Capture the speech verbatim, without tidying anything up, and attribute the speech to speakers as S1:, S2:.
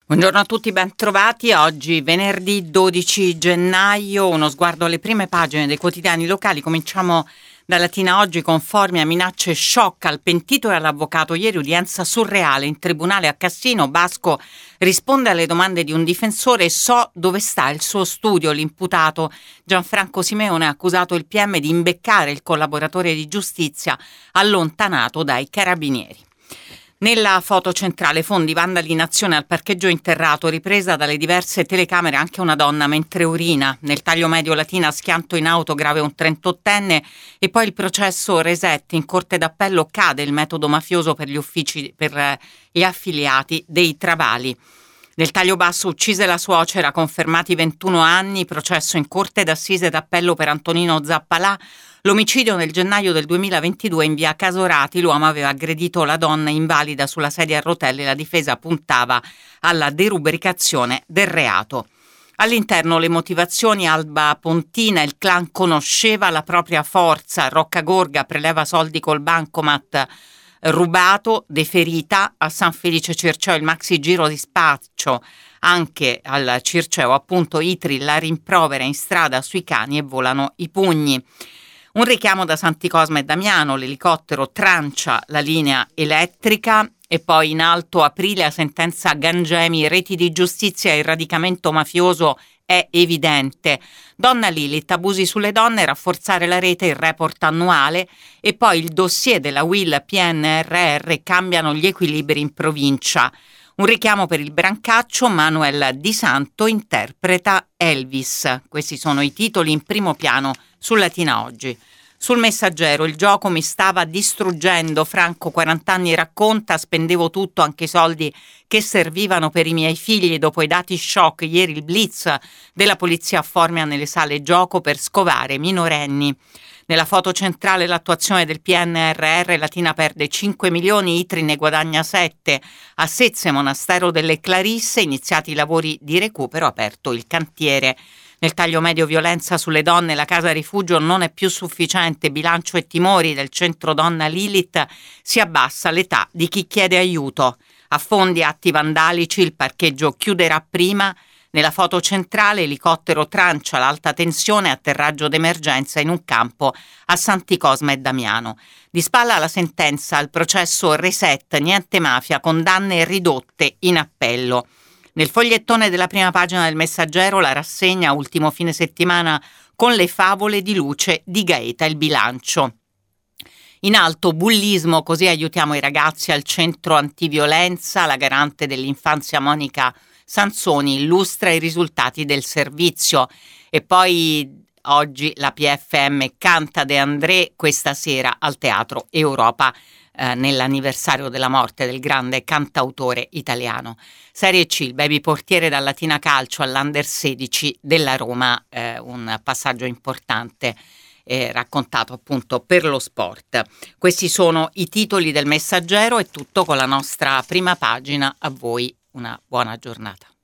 S1: Buongiorno a tutti, ben trovati. Oggi venerdì dodici gennaio, uno sguardo alle prime pagine dei quotidiani locali. Cominciamo da Latina Oggi con Formia, minacce shock al pentito e all'avvocato. Ieri udienza surreale in tribunale a Cassino. Basco risponde alle domande di un difensore: so dove sta il suo studio. L'imputato Gianfranco Simeone ha accusato il P M di imbeccare il collaboratore di giustizia allontanato dai carabinieri. Nella foto centrale, fondi, vandali in azione al parcheggio interrato, ripresa dalle diverse telecamere anche una donna mentre urina. Nel taglio medio Latina, schianto in auto, grave un trentottenne. E poi il processo Reset, in corte d'appello cade il metodo mafioso per gli uffici, per gli affiliati dei Travali. Nel taglio basso, uccise la suocera, confermati ventuno anni, processo in corte d'assise d'appello per Antonino Zappalà. L'omicidio nel gennaio del duemilaventidue in via Casorati, l'uomo aveva aggredito la donna invalida sulla sedia a rotelle e la difesa puntava alla derubricazione del reato. All'interno le motivazioni: Alba Pontina, il clan conosceva la propria forza, Roccagorga preleva soldi col bancomat rubato, deferita a San Felice Circeo il maxi giro di spaccio, anche al Circeo appunto Itri la rimprovera in strada sui cani e volano i pugni. Un richiamo da Santi Cosma e Damiano, l'elicottero trancia la linea elettrica. E poi in alto, aprile, a sentenza Gangemi, reti di giustizia e il radicamento mafioso è evidente. Donna Lilith, abusi sulle donne, rafforzare la rete, il report annuale. E poi il dossier della Will P N R R, cambiano gli equilibri in provincia. Un richiamo per il Brancaccio, Manuel Di Santo interpreta Elvis. Questi sono i titoli in primo piano su Latina Oggi. Sul Messaggero, il gioco mi stava distruggendo, Franco quaranta anni racconta, spendevo tutto, anche i soldi che servivano per i miei figli. Dopo i dati shock, ieri il blitz della polizia a Formia nelle sale gioco per scovare minorenni. Nella foto centrale l'attuazione del P N R R, Latina perde cinque milioni, Itri ne guadagna sette. A Sezze, monastero delle Clarisse, iniziati i lavori di recupero, aperto il cantiere. Nel taglio medio, violenza sulle donne, la casa rifugio non è più sufficiente, bilancio e timori del centro donna Lilith, si abbassa l'età di chi chiede aiuto. Affondi, atti vandalici, il parcheggio chiuderà prima. Nella foto centrale, elicottero trancia l'alta tensione, atterraggio d'emergenza in un campo a Santi Cosma e Damiano. Di spalla la sentenza al processo Reset, niente mafia, condanne ridotte in appello. Nel fogliettone della prima pagina del Messaggero, la rassegna ultimo fine settimana con le favole di luce di Gaeta, il bilancio. In alto, bullismo, così aiutiamo i ragazzi al centro antiviolenza. La garante dell'infanzia Monica Sansoni illustra i risultati del servizio. E poi oggi la P F M canta De André, questa sera al Teatro Europa, eh, nell'anniversario della morte del grande cantautore italiano. Serie C, il baby portiere dal Latina Calcio all'Under sedici della Roma, eh, un passaggio importante eh, raccontato appunto per lo sport. Questi sono i titoli del Messaggero, è tutto con la nostra prima pagina. A voi una buona giornata.